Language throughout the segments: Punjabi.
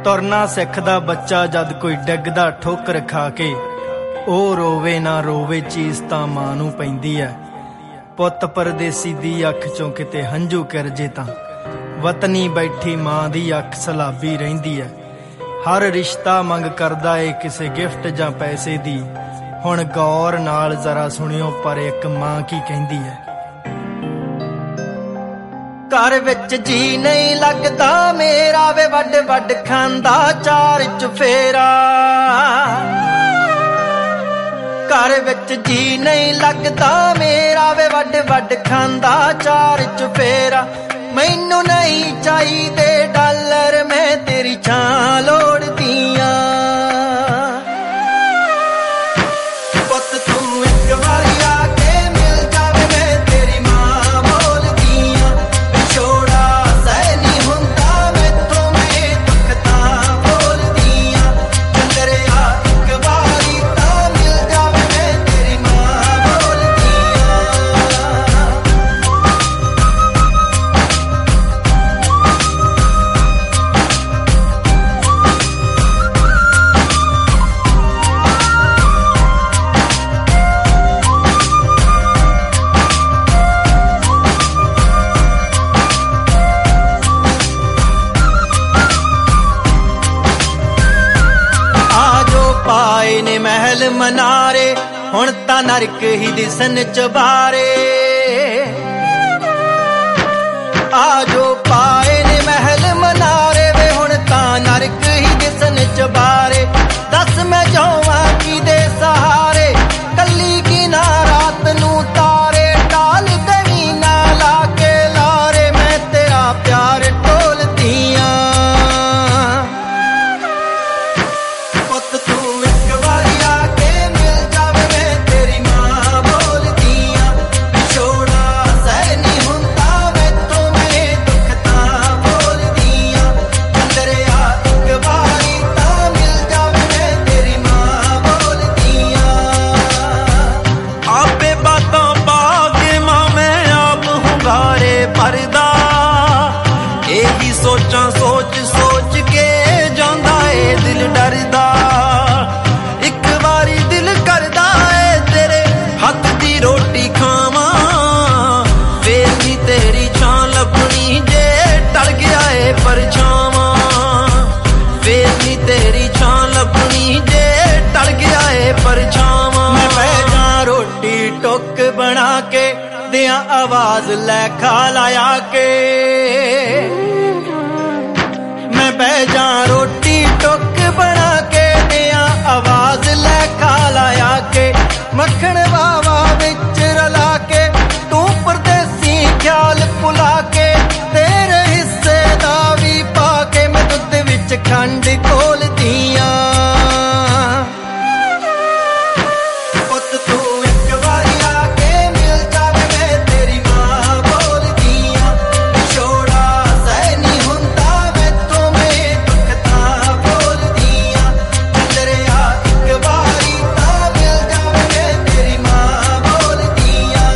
ਤੁਰਨਾ ਸਿੱਖਦਾ ਬੱਚਾ ਜਦ ਕੋਈ ਡਿੱਗਦਾ ਠੋਕਰ ਖਾ ਕੇ। ਉਹ ਰੋਵੇ ਨਾ ਰੋਵੇ ਚੀਜ਼ ਤਾਂ ਮਾਂ ਨੂੰ ਪੈਂਦੀ ਐ। ਪੁੱਤ ਪਰਦੇਸੀ ਦੀ ਅੱਖ ਚੋਂ ਕਿਤੇ ਹੰਝੂ ਕਿਰ ਜੇ ਤਾਂ ਵਤਨੀ ਬੈਠੀ ਮਾਂ ਦੀ ਅੱਖ ਸਲਾਬੀ ਰਹਿੰਦੀ ਐ। ਹਰ ਰਿਸ਼ਤਾ ਮੰਗ ਕਰਦਾ ਏ ਕਿਸੇ ਗਿਫਟ ਜਾਂ ਪੈਸੇ ਦੀ। ਹੁਣ ਗੌਰ ਨਾਲ ਜ਼ਰਾ ਸੁਣਿਓ ਪਰ ਇੱਕ ਮਾਂ ਕੀ ਕਹਿੰਦੀ ਐ। ਘਰ ਵਿੱਚ ਜੀ ਨਹੀਂ ਲੱਗਦਾ ਮੇਰਾ ਵੇ ਵੱਡ ਵੱਡ ਖਾਂਦਾ ਚਾਰ ਚੁਫੇਰਾ। ਘਰ ਵਿੱਚ ਜੀ ਨਹੀਂ ਲੱਗਦਾ ਮੇਰਾ ਵੇ ਵੱਡ ਵੱਡ ਖਾਂਦਾ ਚਾਰ ਚੁਫੇਰਾ। ਮੈਨੂੰ ਨਹੀਂ ਚਾਹੀਦੇ ਡਾਲਰ ਮੈਂ ਤੇਰੀ ਛਾਂ ਲੋੜਦੀ ਆਂ। ਪੁੱਤ ਤੂੰ ਇੱਕ ਵਾਰੀ ਆ ਕੇ ਮਿਲ ਜਾਵੇ ਮੈਂ ਤੇਰੀ ਮਾਂ ਬੋਲਦੀ ਆਂ। ਵਿਛੋੜਾ ਸਹਿ ਨਹੀਂ ਹੁੰਦਾ ਮੈਥੋਂ ਮੈਂ ਦੁੱਖ ਤਾਂ ਬੋਲਦੀ ਆਂ। ਚੰਦਰਿਆ ਇੱਕ ਵਾਰੀ ਤਾਂ ਮਿਲ ਜਾਵੇ ਮੈਂ ਤੇਰੀ ਮਾਂ ਬੋਲਦੀ ਆਂ। ਪਾਏ ਨੇ ਮਹਿਲ ਮਨਾਰੇ ਹੁਣ ਤਾਂ ਨਰਕ ਹੀ ਦਿਸਣ ਚਬਾਰੇ। ਆਜੋ ਪਾਏ ਨੇ ਮਹਿਲ ਮਨਾਰੇ ਵੇ ਹੁਣ ਤਾਂ ਨਰਕ ਹੀ ਦਿਸਣ ਚਬਾਰੇ। ਦੱਸ ਮੈਂ ਜਾਵਾਂ ਕਿਹਦੇ ਸਹਾਰੇ ਕੱਲੀ ਕੀ ਨਾ ਰਾਤ ਨੂੰ ਤਾਰੇ। ਟਾਲ ਦੇਵੀਂ ਨਾ ਲਾ ਕੇ ਲਾਰੇ ਮੈਂ ਤੇਰਾ ਪਿਆਰ ਢੋਲਦੀ ਆਂ। ਪੁੱਤ ਤੂੰ ਇੱਕ ਵਾਰੀ ਆ ਕੇ ਮਿਲ ਜਾਵੇ ਮੈਂ ਤੇਰੀ ਮਾਂ ਬੋਲਦੀ ਆਂ। ਵਿਛੋੜਾ ਸਹਿ ਨਹੀਂ ਹੁੰਦਾ ਮੈਥੋਂ ਮੈਂ ਦੁੱਖ ਤਾਂ ਬੋਲਦੀ ਆਂ। ਚੰਦਰਿਆ ਇੱਕ ਵਾਰੀ ਤਾਂ ਮਿਲ ਜਾਵੇ ਮੈਂ ਤੇਰੀ ਮਾਂ ਬੋਲਦੀ ਆਂ। ਆਪੇ ਬਾਤਾਂ ਪਾ ਕੇ ਮਾਂ ਮੈਂ ਆਪ ਹੁੰਗਾਰੇ ਭਰਦਾ। ਇਹੀ ਸੋਚਾਂ ਸੋਚ ਸੋਚ ਕੇ ਜਾਂਦਾ ਏ ਦਿਲ ਡਰਦਾ। ਇੱਕ ਵਾਰੀ ਦਿਲ ਕਰਦਾ ਏ ਤੇਰੇ ਹੱਥ ਦੀ ਰੋਟੀ ਖਾਵਾਂ। ਫੇਰ ਵੀ ਤੇਰੀ ਛਾਂ ਲੱਭਣੀ ਜੇ ਟਲ ਗਿਆ ਏ ਪਰਛਾਵਾਂ। ਫੇਰ ਵੀ ਤੇਰੀ ਛਾਂ ਲੱਭਣੀ ਜੇ ਟਲ ਗਿਆ ਏ ਪਰਛਾਵਾਂ। ਮੈਂ ਬਹਿ ਜਾ ਰੋਟੀ ਟੁੱਕ ਬਣਾ ਕੇ ਦਿਆਂ ਆਵਾਜ਼ ਲੈ ਖਾ ਲਾਇਆ ਕੇ। ਮੈਂ ਬਹਿ ਜਾ ਰੋਟੀ ਟੁੱਕ ਬਣਾ ਕੇ ਦਿਆਂ ਆਵਾਜ਼ ਲੈ ਖਾ ਲਾਇਆ ਕੇ। ਮੱਖਣ ਵਾਵਾ ਵਿੱਚ ਰਲਾ ਕੇ ਤੂੰ ਪਰਦੇਸੀ ਖਿਆਲ ਭੁਲਾ ਕੇ। ਤੇਰੇ ਹਿੱਸੇ ਦਾ ਵੀ ਪਾ ਕੇ ਮੈਂ ਦੁੱਧ ਵਿੱਚ ਖੰਡ ਘੋਲਦੀ ਆਂ। ਪੁੱਤ ਤੂੰ ਇੱਕ ਵਾਰੀ ਆ ਕੇ ਮਿਲ ਜਾਵੇ ਮੈਂ ਤੇਰੀ ਮਾਂ ਬੋਲਦੀ ਆਂ। ਵਿਛੋੜਾ ਸਹਿ ਨਹੀਂ ਹੁੰਦਾ ਮੈਥੋਂ ਮੈਂ ਦੁੱਖ ਤਾਂ ਬੋਲਦੀ ਆਂ। ਚੰਦਰਿਆ ਇੱਕ ਵਾਰੀ ਤਾਂ ਮਿਲ ਜਾਵੇ ਮੈਂ ਤੇਰੀ ਮਾਂ ਬੋਲਦੀ ਆਂ।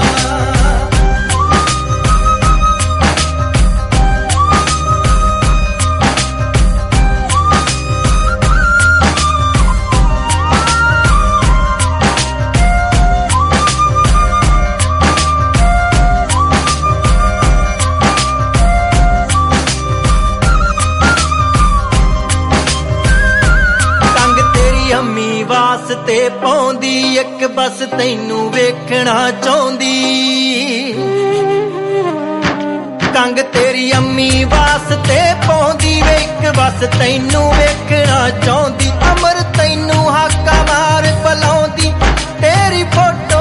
ਕੰਗ ਤੇਰੀ ਅੰਮੀ ਵਾਸਤੇ ਪਾਉਂਦੀ ਇੱਕ ਬਸ ਤੈਨੂੰ ਵੇਖਣਾ ਚਾਹੁੰਦੀ। ਕੰਗ ਤੇਰੀ ਅੰਮੀ ਵਾਸਤੇ ਪਾਉਂਦੀ ਵੇ ਇੱਕ ਬਸ ਤੈਨੂੰ ਵੇਖਣਾ ਚਾਹੁੰਦੀ। ਅਮਰ ਤੈਨੂੰ ਹਾਕਾ ਮਾਰ ਬੁਲਾਉਂਦੀ ਤੇਰੀ ਫੋਟੋ